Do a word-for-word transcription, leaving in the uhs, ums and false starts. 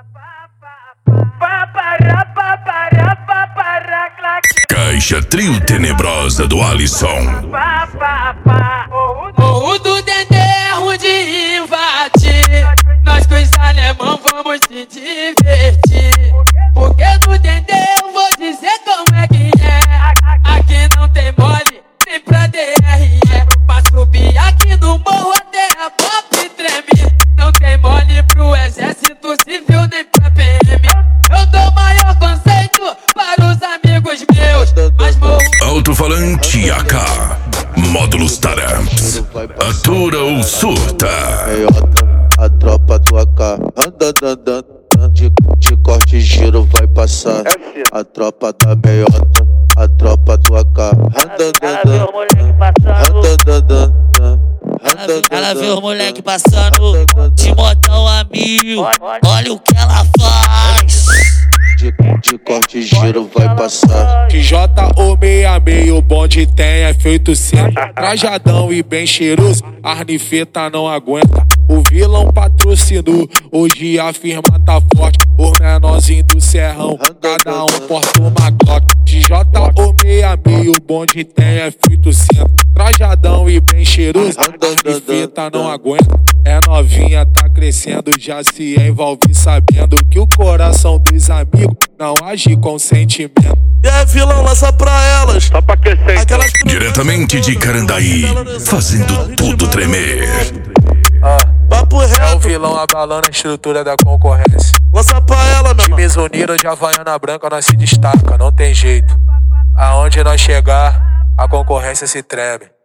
Caixa Trio Tenebrosa do Alisson. Morro do Dendê é ruim de invadir. Nós com os alemão vamos se divertir. Porque no Dendê eu vou dizer como é que é. Aqui não tem mole, nem pra D R E. Pra subir aqui no morro até a pop treme. Não tem mole pro exército civil nem pra P M. Eu dou maior conceito para os amigos meus. Mas morro... Alto-falante A K, módulos Taramps, atura ou surta. A tropa do A K anda, de, de corte e giro vai passar. A tropa da meiota, a tropa do A K anda, ela vê os moleque passando de motão a mil. Olha o que ela faz. De, de corte e giro vai passar. De J ou meia meio, o bonde tem é feito sempre. Trajadão e bem cheiroso, arnifeta não aguenta. O vilão patrocinou, hoje a firma tá forte. Os menorzinhos do serrão, cada um porta uma Glock. De J ou meia meio, o bonde tem é feito sempre. Trajadão e bem cheiroso, arnifeta não aguenta. É novinha, tá crescendo, já se envolve sabendo que o coração dos amigos não age com sentimento. E é vilão, lança pra elas, só pra crescer. Aquelas... Diretamente de Carandaí, fazendo tudo tremer. Ah, papo reto. É o vilão abalando a estrutura da concorrência. Lança pra ela, meu Times unidos de Havaiana Branca, nós se destaca, não tem jeito. Aonde nós chegar, a concorrência se treme.